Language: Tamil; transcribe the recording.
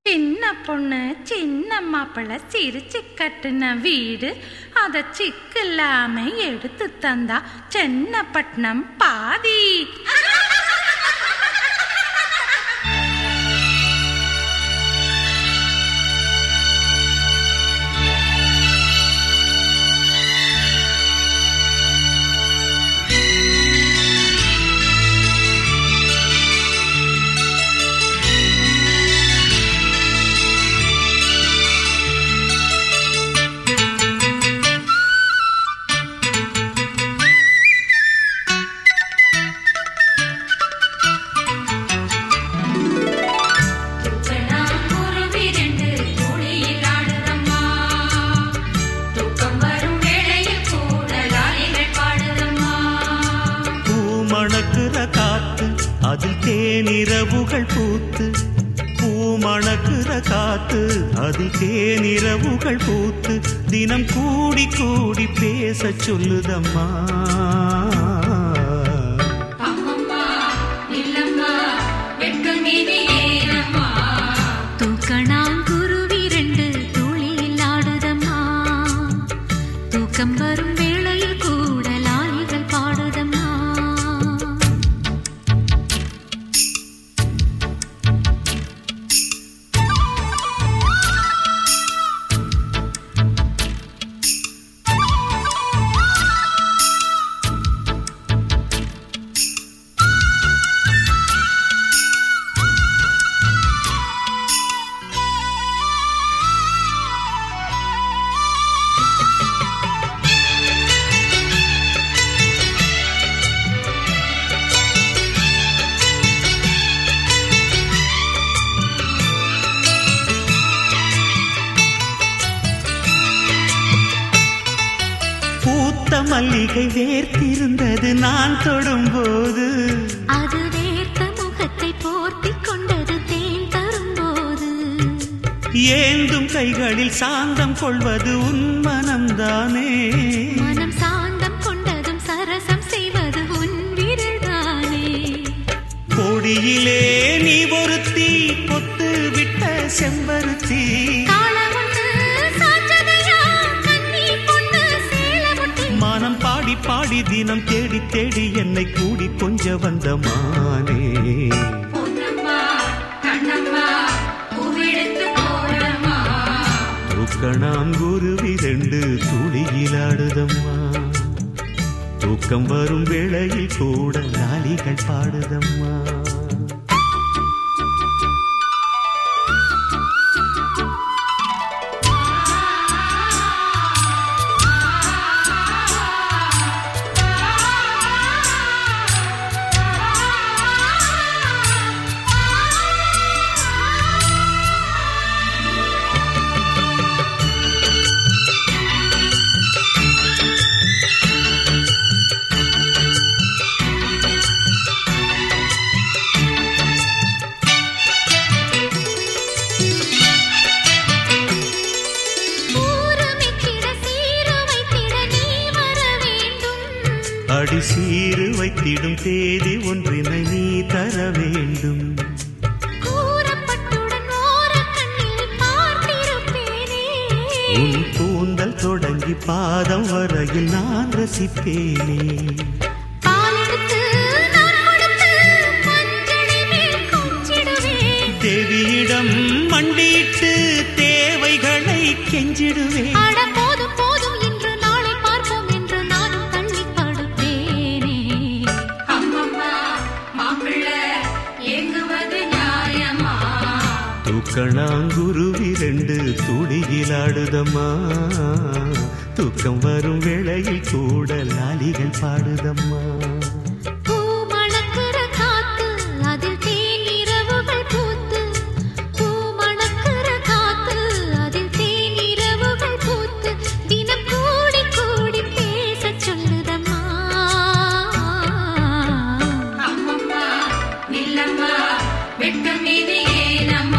சின்ன பொண்ணு சின்ன மாப்பிள்ளை சிரிச்சு கட்டுன வீடு அத சிக்கில்லாம எடுத்து தந்தா சென்னப்பட்டினம் பாதி. அதில் தேனிரவுகள் பூத்து பூமணக்குற காத்து அதில் தேனிரவுகள் பூத்து தினம் கூடி கூடி பேச சொல்லுதம்மா. தூக்கணாங்குருவி ரெண்டு துளியில் ஆடுதம்மா, தூக்கம் வரும் வேளையில் கூட லாலிகள் பாடுதம்மா. பூத்த மல்லிகை வேர்த்திருந்தது நான் தொடும்போது, அது வேர்த்த முகத்தை போர்த்திக் கொண்டது தேன் தரும்போது. ஏந்தும் கைகளில் சாந்தம் கொள்வது உன் மனம்தானே, மனம் சாந்தம் கொண்டதும் சரசம் செய்வது உன் விரல்தானே. கொடியிலே நீ ஒருத்தி பொத்து விட்ட செம்பருத்தி, மனம் பாடி பாடி தினம் தேடி தேடி என்னை கூடி கொஞ்ச வந்த மானே. தூக்கணாங்குருவி ரெண்டு துளியில் ஆடுதம்மா, தூக்கம் வரும் வேளையில் கூட லாலிகள் பாடுதம்மா. அடி சீரு வைத்திடும் தேதி ஒன்றினை நீ தர வேண்டும். உன் கூந்தல் தொடங்கி பாதம் வரையில் நான் ரசிப்பேனே. தேவியிடம் மண்டிட்டு தேவைகளை கெஞ்சிடுவேன். தூக்கணாங்குருவி ரெண்டு துளியில் ஆடுதம்மா, தூக்கம் வரும் வேளையில் கூட லாலிகள் பாடுதம்மா. பூமணக்குற காத்து அதில் தேனிரவுகள் பூத்து, பூமணக்குற காத்து அதில் தேனிரவுகள் பூத்து தினம் கூடி கூடி பேச சொல்லுதம்மா. வெட்கம் மீது ஏனம்மா